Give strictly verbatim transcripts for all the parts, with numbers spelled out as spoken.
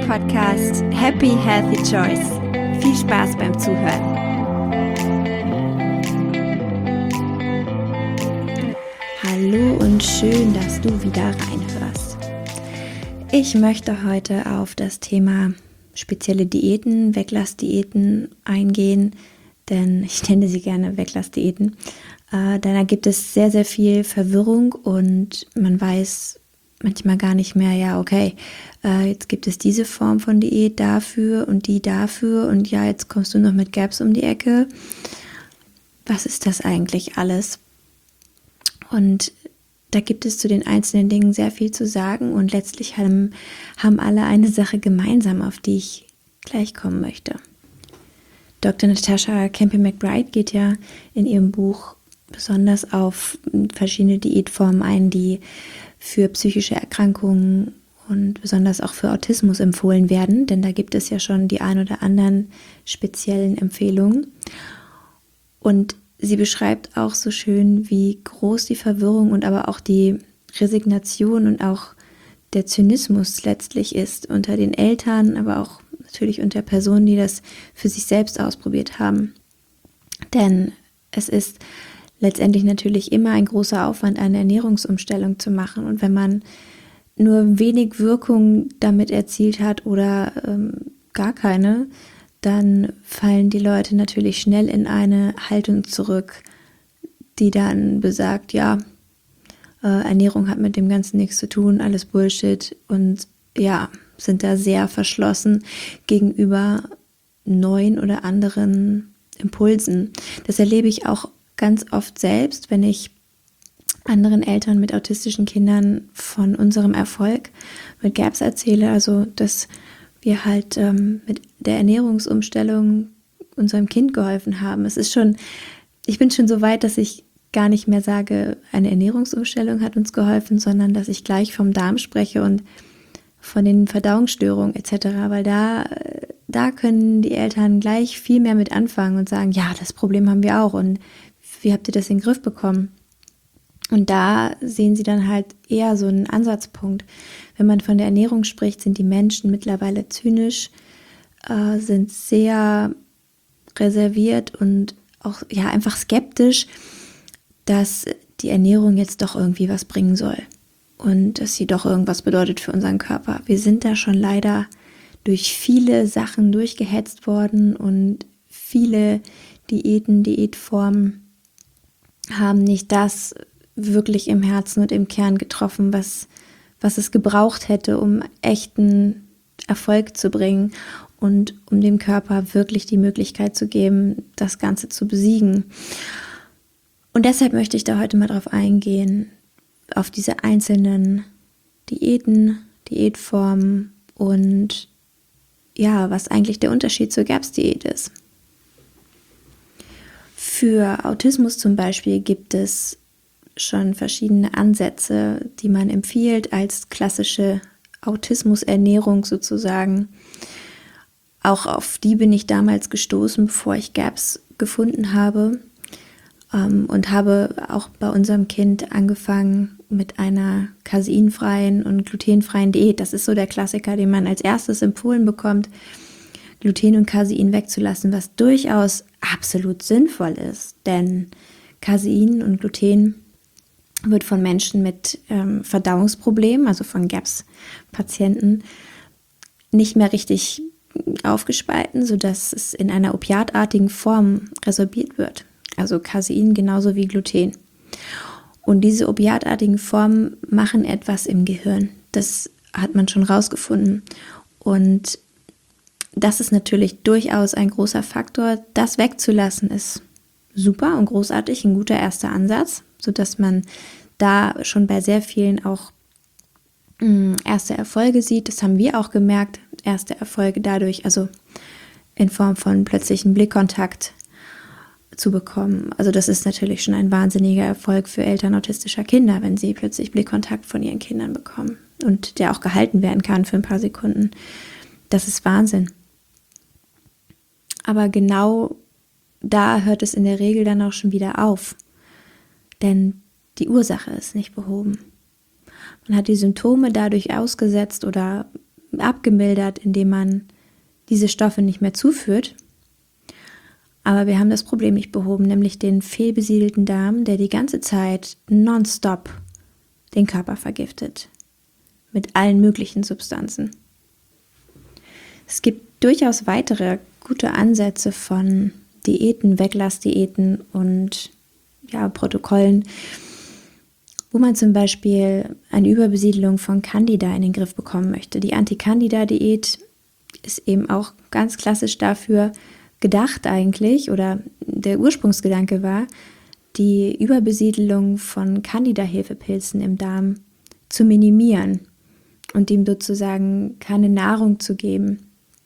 Podcast Happy Healthy Choice. Viel Spaß beim Zuhören. Hallo und schön, dass du wieder reinhörst. Ich möchte heute auf das Thema spezielle Diäten, Weglassdiäten eingehen, denn ich nenne sie gerne Weglassdiäten. Äh, denn da gibt es sehr, sehr viel Verwirrung und man weiß manchmal gar nicht mehr, ja okay, äh, jetzt gibt es diese Form von Diät dafür und die dafür und ja, jetzt kommst du noch mit Gaps um die Ecke. Was ist das eigentlich alles? Und da gibt es zu den einzelnen Dingen sehr viel zu sagen und letztlich haben, haben alle eine Sache gemeinsam, auf die ich gleich kommen möchte. Doktor Natasha Campbell-McBride geht ja in ihrem Buch besonders auf verschiedene Diätformen ein, die für psychische Erkrankungen und besonders auch für Autismus empfohlen werden, denn da gibt es ja schon die ein oder anderen speziellen Empfehlungen. Und sie beschreibt auch so schön, wie groß die Verwirrung und aber auch die Resignation und auch der Zynismus letztlich ist unter den Eltern, aber auch natürlich unter Personen, die das für sich selbst ausprobiert haben. Denn es ist letztendlich natürlich immer ein großer Aufwand, eine Ernährungsumstellung zu machen. Und wenn man nur wenig Wirkung damit erzielt hat oder ähm, gar keine, dann fallen die Leute natürlich schnell in eine Haltung zurück, die dann besagt, ja, äh, Ernährung hat mit dem Ganzen nichts zu tun, alles Bullshit und ja, sind da sehr verschlossen gegenüber neuen oder anderen Impulsen. Das erlebe ich auch ganz oft selbst, wenn ich anderen Eltern mit autistischen Kindern von unserem Erfolg mit Gaps erzähle, also dass wir halt ähm, mit der Ernährungsumstellung unserem Kind geholfen haben. Es ist schon, ich bin schon so weit, dass ich gar nicht mehr sage, eine Ernährungsumstellung hat uns geholfen, sondern dass ich gleich vom Darm spreche und von den Verdauungsstörungen et cetera, weil da, da können die Eltern gleich viel mehr mit anfangen und sagen, ja, das Problem haben wir auch und wie habt ihr das in den Griff bekommen? Und da sehen sie dann halt eher so einen Ansatzpunkt. Wenn man von der Ernährung spricht, sind die Menschen mittlerweile zynisch, äh, sind sehr reserviert und auch ja einfach skeptisch, dass die Ernährung jetzt doch irgendwie was bringen soll und dass sie doch irgendwas bedeutet für unseren Körper. Wir sind da schon leider durch viele Sachen durchgehetzt worden und viele Diäten, Diätformen haben nicht das wirklich im Herzen und im Kern getroffen, was, was es gebraucht hätte, um echten Erfolg zu bringen und um dem Körper wirklich die Möglichkeit zu geben, das Ganze zu besiegen. Und deshalb möchte ich da heute mal drauf eingehen, auf diese einzelnen Diäten, Diätformen und ja, was eigentlich der Unterschied zur Gaps-Diät ist. Für Autismus zum Beispiel gibt es schon verschiedene Ansätze, die man empfiehlt als klassische Autismusernährung sozusagen. Auch auf die bin ich damals gestoßen, bevor ich Gaps gefunden habe ähm, und habe auch bei unserem Kind angefangen mit einer caseinfreien und glutenfreien Diät. Das ist so der Klassiker, den man als erstes empfohlen bekommt, Gluten und Casein wegzulassen, was durchaus absolut sinnvoll ist, denn Casein und Gluten wird von Menschen mit ähm, Verdauungsproblemen, also von Gaps-Patienten, nicht mehr richtig aufgespalten, sodass es in einer opiatartigen Form resorbiert wird. Also Casein genauso wie Gluten. Und diese opiatartigen Formen machen etwas im Gehirn. Das hat man schon rausgefunden. Und das ist natürlich durchaus ein großer Faktor. Das wegzulassen ist super und großartig, ein guter erster Ansatz, sodass man da schon bei sehr vielen auch mh, erste Erfolge sieht. Das haben wir auch gemerkt, erste Erfolge dadurch, also in Form von plötzlichen Blickkontakt zu bekommen. Also das ist natürlich schon ein wahnsinniger Erfolg für Eltern autistischer Kinder, wenn sie plötzlich Blickkontakt von ihren Kindern bekommen und der auch gehalten werden kann für ein paar Sekunden. Das ist Wahnsinn. Aber genau da hört es in der Regel dann auch schon wieder auf. Denn die Ursache ist nicht behoben. Man hat die Symptome dadurch ausgesetzt oder abgemildert, indem man diese Stoffe nicht mehr zuführt. Aber wir haben das Problem nicht behoben, nämlich den fehlbesiedelten Darm, der die ganze Zeit nonstop den Körper vergiftet. Mit allen möglichen Substanzen. Es gibt durchaus weitere gute Ansätze von Diäten, Weglassdiäten und ja, Protokollen, wo man zum Beispiel eine Überbesiedelung von Candida in den Griff bekommen möchte. Die Anti-Candida-Diät ist eben auch ganz klassisch dafür gedacht eigentlich, oder der Ursprungsgedanke war, die Überbesiedelung von Candida-Hefepilzen im Darm zu minimieren und ihm sozusagen keine Nahrung zu geben.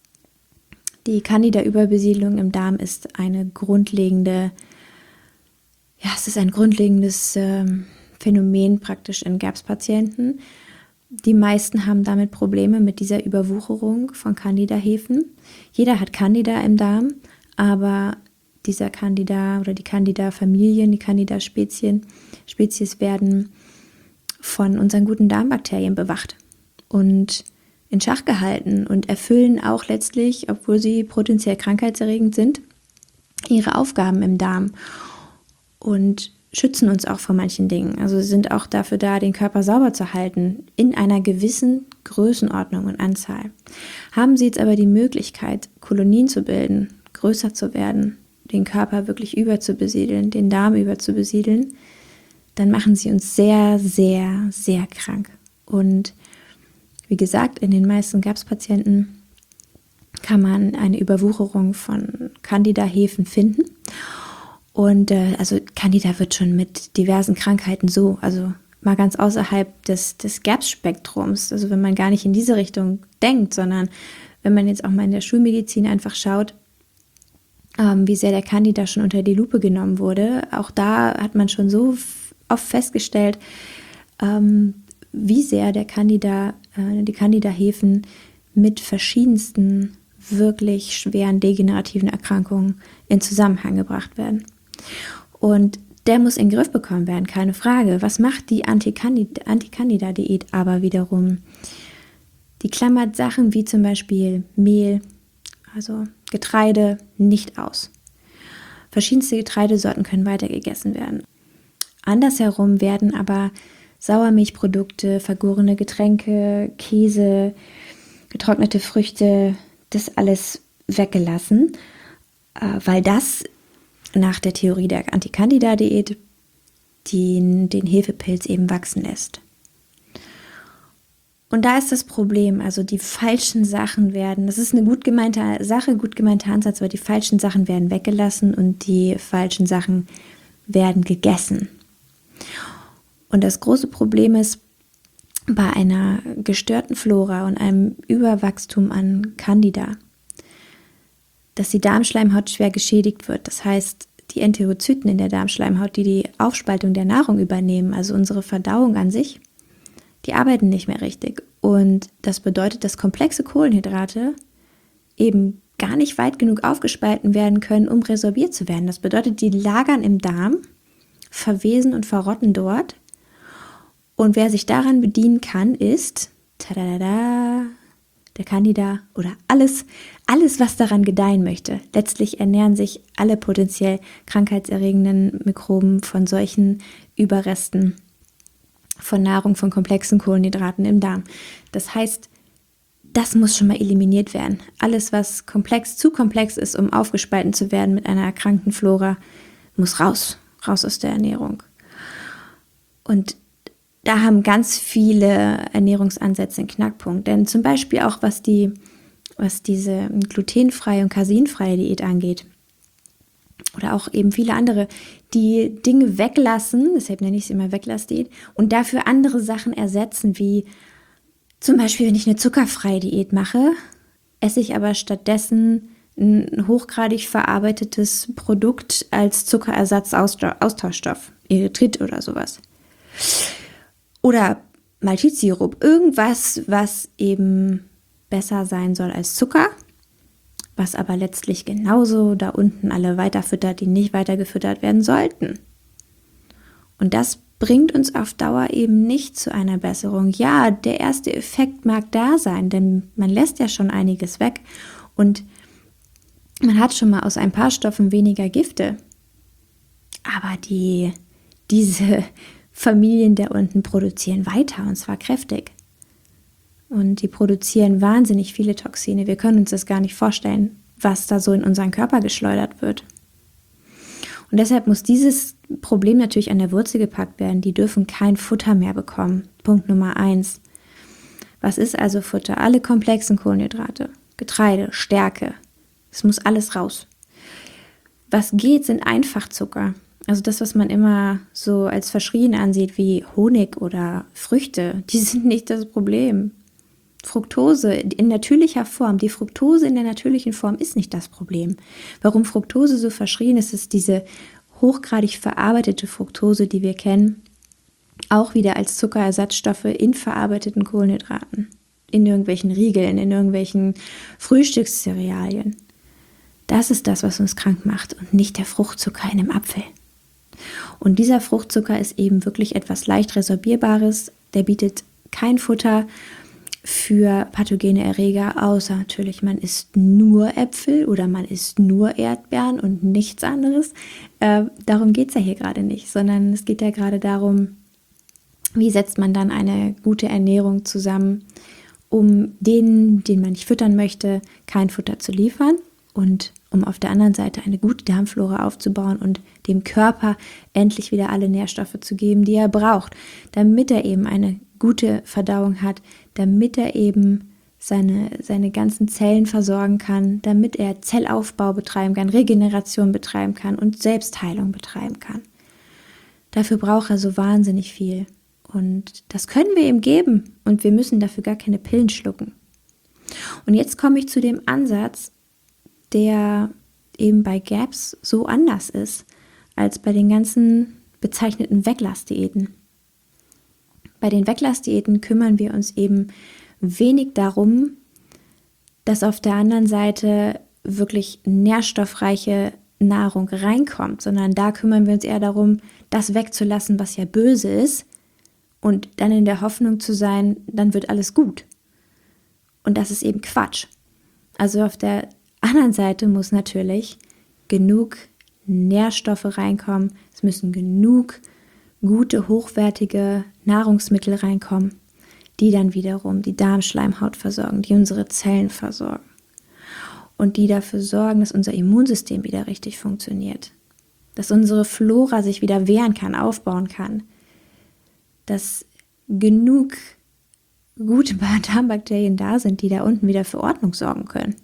Die Candida-Überbesiedelung im Darm ist eine grundlegende, ja, es ist ein grundlegendes äh, Phänomen praktisch in G A R B S-Patienten. Die meisten haben damit Probleme mit dieser Überwucherung von Candida-Hefen. Jeder hat Candida im Darm, aber dieser Candida oder die Candida-Familien, die Candida-Spezien, Spezies werden von unseren guten Darmbakterien bewacht und in Schach gehalten und erfüllen auch letztlich, obwohl sie potenziell krankheitserregend sind, ihre Aufgaben im Darm und schützen uns auch vor manchen Dingen. Also sie sind auch dafür da, den Körper sauber zu halten, in einer gewissen Größenordnung und Anzahl. Haben Sie jetzt aber die Möglichkeit, Kolonien zu bilden, größer zu werden, den Körper wirklich überzubesiedeln, den Darm überzubesiedeln, dann machen sie uns sehr, sehr, sehr krank. Und wie gesagt, in den meisten G A R B S-Patienten kann man eine Überwucherung von Candida-Hefen finden. Und äh, also Candida wird schon mit diversen Krankheiten so, also mal ganz außerhalb des, des G A R B S-Spektrums, also wenn man gar nicht in diese Richtung denkt, sondern wenn man jetzt auch mal in der Schulmedizin einfach schaut, ähm, wie sehr der Candida schon unter die Lupe genommen wurde, auch da hat man schon so oft festgestellt, ähm, wie sehr der Candida, äh, die Candida-Hefen mit verschiedensten wirklich schweren degenerativen Erkrankungen in Zusammenhang gebracht werden. Und der muss in den Griff bekommen werden, keine Frage. Was macht die Anti-Candida-Diät aber wiederum? Die klammert Sachen wie zum Beispiel Mehl, also Getreide, nicht aus. Verschiedenste Getreidesorten können weiter gegessen werden. Andersherum werden aber Sauermilchprodukte, vergorene Getränke, Käse, getrocknete Früchte, das alles weggelassen, weil das nach der Theorie der Anti-Candida-Diät den, den Hefepilz eben wachsen lässt. Und da ist das Problem, also die falschen Sachen werden, das ist eine gut gemeinte Sache, gut gemeinter Ansatz, aber die falschen Sachen werden weggelassen und die falschen Sachen werden gegessen. Und das große Problem ist, bei einer gestörten Flora und einem Überwachstum an Candida, dass die Darmschleimhaut schwer geschädigt wird. Das heißt, die Enterozyten in der Darmschleimhaut, die die Aufspaltung der Nahrung übernehmen, also unsere Verdauung an sich, die arbeiten nicht mehr richtig. Und das bedeutet, dass komplexe Kohlenhydrate eben gar nicht weit genug aufgespalten werden können, um resorbiert zu werden. Das bedeutet, die lagern im Darm, verwesen und verrotten dort. Und wer sich daran bedienen kann, ist tadadada, der Candida oder alles, alles, was daran gedeihen möchte. Letztlich ernähren sich alle potenziell krankheitserregenden Mikroben von solchen Überresten von Nahrung, von komplexen Kohlenhydraten im Darm. Das heißt, das muss schon mal eliminiert werden. Alles, was komplex, zu komplex ist, um aufgespalten zu werden mit einer erkrankten Flora, muss raus, raus aus der Ernährung. Und da haben ganz viele Ernährungsansätze einen Knackpunkt. Denn zum Beispiel auch, was die, was diese glutenfreie und caseinfreie Diät angeht, oder auch eben viele andere, die Dinge weglassen, deshalb nenne ich es immer Weglassdiät, und dafür andere Sachen ersetzen, wie zum Beispiel, wenn ich eine zuckerfreie Diät mache, esse ich aber stattdessen ein hochgradig verarbeitetes Produkt als Zuckerersatz-Austauschstoff, Erythrit oder sowas. Oder Maltitssirup, irgendwas, was eben besser sein soll als Zucker, was aber letztlich genauso da unten alle weiterfüttert, die nicht weitergefüttert werden sollten. Und das bringt uns auf Dauer eben nicht zu einer Besserung. Ja, der erste Effekt mag da sein, denn man lässt ja schon einiges weg und man hat schon mal aus ein paar Stoffen weniger Gifte. Aber die, diese Familien da unten produzieren weiter und zwar kräftig. Und die produzieren wahnsinnig viele Toxine. Wir können uns das gar nicht vorstellen, was da so in unseren Körper geschleudert wird. Und deshalb muss dieses Problem natürlich an der Wurzel gepackt werden. Die dürfen kein Futter mehr bekommen. Punkt Nummer eins. Was ist also Futter? Alle komplexen Kohlenhydrate, Getreide, Stärke. Es muss alles raus. Was geht, sind Einfachzucker. Also das, was man immer so als verschrien ansieht, wie Honig oder Früchte, die sind nicht das Problem. Fructose in natürlicher Form, die Fructose in der natürlichen Form ist nicht das Problem. Warum Fructose so verschrien ist, ist diese hochgradig verarbeitete Fructose, die wir kennen, auch wieder als Zuckerersatzstoffe in verarbeiteten Kohlenhydraten, in irgendwelchen Riegeln, in irgendwelchen Frühstückscerealien. Das ist das, was uns krank macht und nicht der Fruchtzucker in einem Apfel. Und dieser Fruchtzucker ist eben wirklich etwas leicht Resorbierbares, der bietet kein Futter für pathogene Erreger, außer natürlich, man isst nur Äpfel oder man isst nur Erdbeeren und nichts anderes. Äh, darum geht es ja hier gerade nicht, sondern es geht ja gerade darum, wie setzt man dann eine gute Ernährung zusammen, um den, den man nicht füttern möchte, kein Futter zu liefern und um auf der anderen Seite eine gute Darmflora aufzubauen und dem Körper endlich wieder alle Nährstoffe zu geben, die er braucht, damit er eben eine gute Verdauung hat, damit er eben seine, seine ganzen Zellen versorgen kann, damit er Zellaufbau betreiben kann, Regeneration betreiben kann und Selbstheilung betreiben kann. Dafür braucht er so wahnsinnig viel. Und das können wir ihm geben und wir müssen dafür gar keine Pillen schlucken. Und jetzt komme ich zu dem Ansatz, der eben bei G A P S so anders ist als bei den ganzen bezeichneten Weglassdiäten. Bei den Weglassdiäten kümmern wir uns eben wenig darum, dass auf der anderen Seite wirklich nährstoffreiche Nahrung reinkommt, sondern da kümmern wir uns eher darum, das wegzulassen, was ja böse ist und dann in der Hoffnung zu sein, dann wird alles gut. Und das ist eben Quatsch. Also auf der anderen Seite muss natürlich genug Nährstoffe reinkommen, es müssen genug gute, hochwertige Nahrungsmittel reinkommen, die dann wiederum die Darmschleimhaut versorgen, die unsere Zellen versorgen und die dafür sorgen, dass unser Immunsystem wieder richtig funktioniert, dass unsere Flora sich wieder wehren kann, aufbauen kann, dass genug gute Darmbakterien da sind, die da unten wieder für Ordnung sorgen können.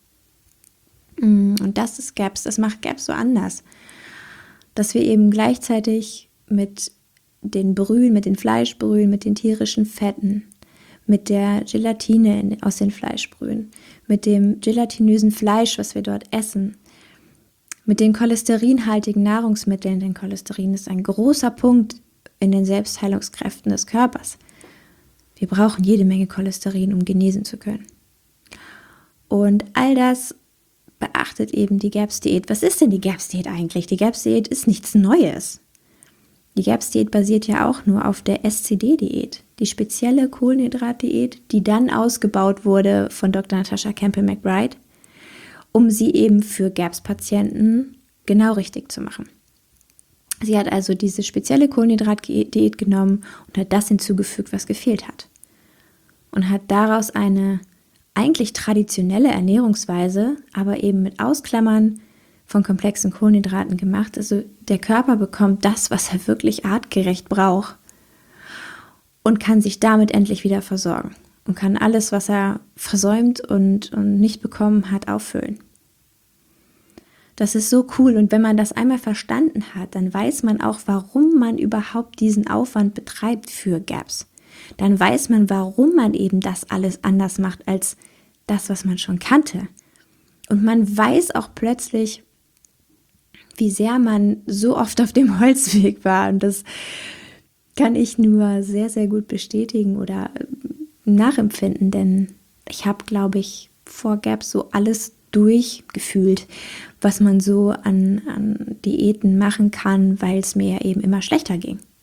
Und das ist G A P S, das macht G A P S so anders, dass wir eben gleichzeitig mit den Brühen, mit den Fleischbrühen, mit den tierischen Fetten, mit der Gelatine in, aus den Fleischbrühen, mit dem gelatinösen Fleisch, was wir dort essen, mit den cholesterinhaltigen Nahrungsmitteln, denn Cholesterin ist ein großer Punkt in den Selbstheilungskräften des Körpers. Wir brauchen jede Menge Cholesterin, um genesen zu können. Und all das beachtet eben die G A P S-Diät. Was ist denn die G A P S-Diät eigentlich? Die G A P S-Diät ist nichts Neues. Die G A P S-Diät basiert ja auch nur auf der S C D-Diät, die spezielle Kohlenhydratdiät, die dann ausgebaut wurde von Doktor Natasha Campbell-McBride, um sie eben für G A P S-Patienten genau richtig zu machen. Sie hat also diese spezielle Kohlenhydratdiät genommen und hat das hinzugefügt, was gefehlt hat. Und hat daraus eine eigentlich traditionelle Ernährungsweise, aber eben mit Ausklammern von komplexen Kohlenhydraten gemacht. Also der Körper bekommt das, was er wirklich artgerecht braucht und kann sich damit endlich wieder versorgen und kann alles, was er versäumt und, und nicht bekommen hat, auffüllen. Das ist so cool und wenn man das einmal verstanden hat, dann weiß man auch, warum man überhaupt diesen Aufwand betreibt für G A P S. Dann weiß man, warum man eben das alles anders macht als das, was man schon kannte. Und man weiß auch plötzlich, wie sehr man so oft auf dem Holzweg war. Und das kann ich nur sehr, sehr gut bestätigen oder nachempfinden, denn ich habe, glaube ich, vor G A P S so alles durchgefühlt, was man so an, an Diäten machen kann, weil es mir ja eben immer schlechter ging.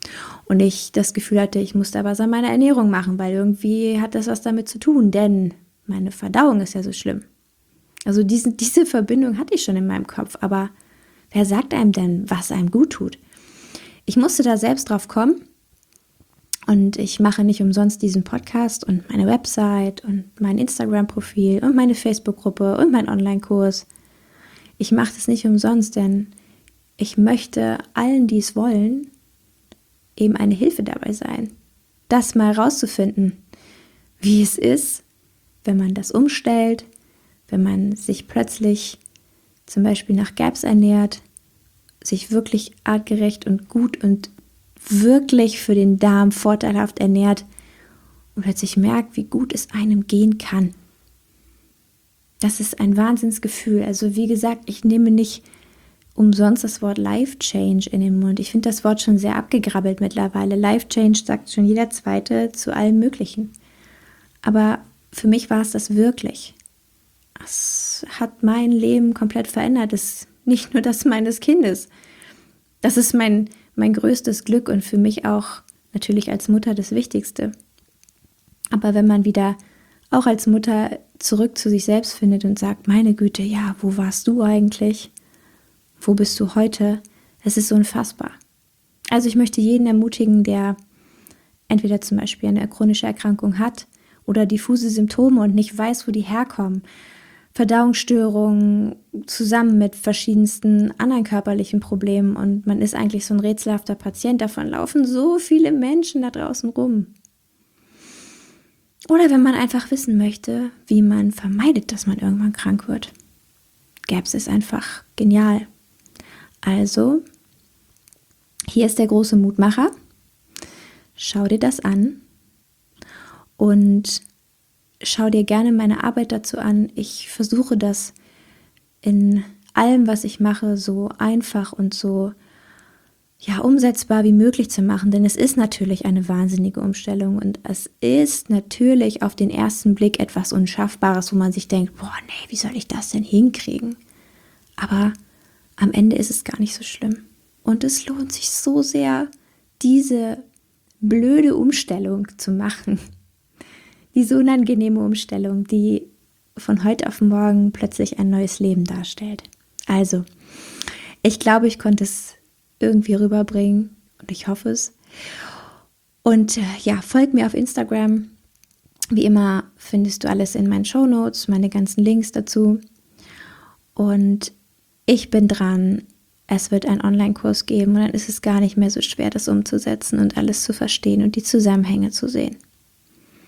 Und ich das Gefühl hatte, ich musste aber was an meiner Ernährung machen, weil irgendwie hat das was damit zu tun, denn meine Verdauung ist ja so schlimm. Also diese, diese Verbindung hatte ich schon in meinem Kopf, aber wer sagt einem denn, was einem gut tut? Ich musste da selbst drauf kommen und ich mache nicht umsonst diesen Podcast und meine Website und mein Instagram-Profil und meine Facebook-Gruppe und meinen Online-Kurs. Ich mache das nicht umsonst, denn ich möchte allen, die es wollen, eben eine Hilfe dabei sein, das mal rauszufinden, wie es ist, wenn man das umstellt, wenn man sich plötzlich zum Beispiel nach G A P S ernährt, sich wirklich artgerecht und gut und wirklich für den Darm vorteilhaft ernährt und plötzlich merkt, wie gut es einem gehen kann. Das ist ein Wahnsinnsgefühl. Also wie gesagt, ich nehme nicht umsonst das Wort Life Change in den Mund. Ich finde das Wort schon sehr abgegrabbelt mittlerweile. Life Change sagt schon jeder Zweite zu allem Möglichen. Aber für mich war es das wirklich. Es hat mein Leben komplett verändert. Es nicht nur das meines Kindes. Das ist mein, mein größtes Glück und für mich auch natürlich als Mutter das Wichtigste. Aber wenn man wieder auch als Mutter zurück zu sich selbst findet und sagt, meine Güte, ja, wo warst du eigentlich? Wo bist du heute? Es ist unfassbar. Also ich möchte jeden ermutigen, der entweder zum Beispiel eine chronische Erkrankung hat oder diffuse Symptome und nicht weiß, wo die herkommen. Verdauungsstörungen zusammen mit verschiedensten anderen körperlichen Problemen und man ist eigentlich so ein rätselhafter Patient. Davon laufen so viele Menschen da draußen rum. Oder wenn man einfach wissen möchte, wie man vermeidet, dass man irgendwann krank wird. G A P S ist einfach genial. Also, hier ist der große Mutmacher. Schau dir das an und schau dir gerne meine Arbeit dazu an. Ich versuche das in allem, was ich mache, so einfach und so ja, umsetzbar wie möglich zu machen, denn es ist natürlich eine wahnsinnige Umstellung und es ist natürlich auf den ersten Blick etwas Unschaffbares, wo man sich denkt, boah, nee, wie soll ich das denn hinkriegen? Aber am Ende ist es gar nicht so schlimm und es lohnt sich so sehr, diese blöde Umstellung zu machen. Diese unangenehme Umstellung, die von heute auf morgen plötzlich ein neues Leben darstellt. Also, ich glaube, ich konnte es irgendwie rüberbringen und ich hoffe es. Und äh, ja, folg mir auf Instagram. Wie immer findest du alles in meinen Shownotes, meine ganzen Links dazu. Und ich bin dran. Es wird einen Online-Kurs geben und dann ist es gar nicht mehr so schwer, das umzusetzen und alles zu verstehen und die Zusammenhänge zu sehen.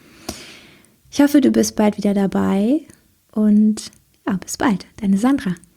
Ich hoffe, du bist bald wieder dabei und ja, bis bald, deine Sandra.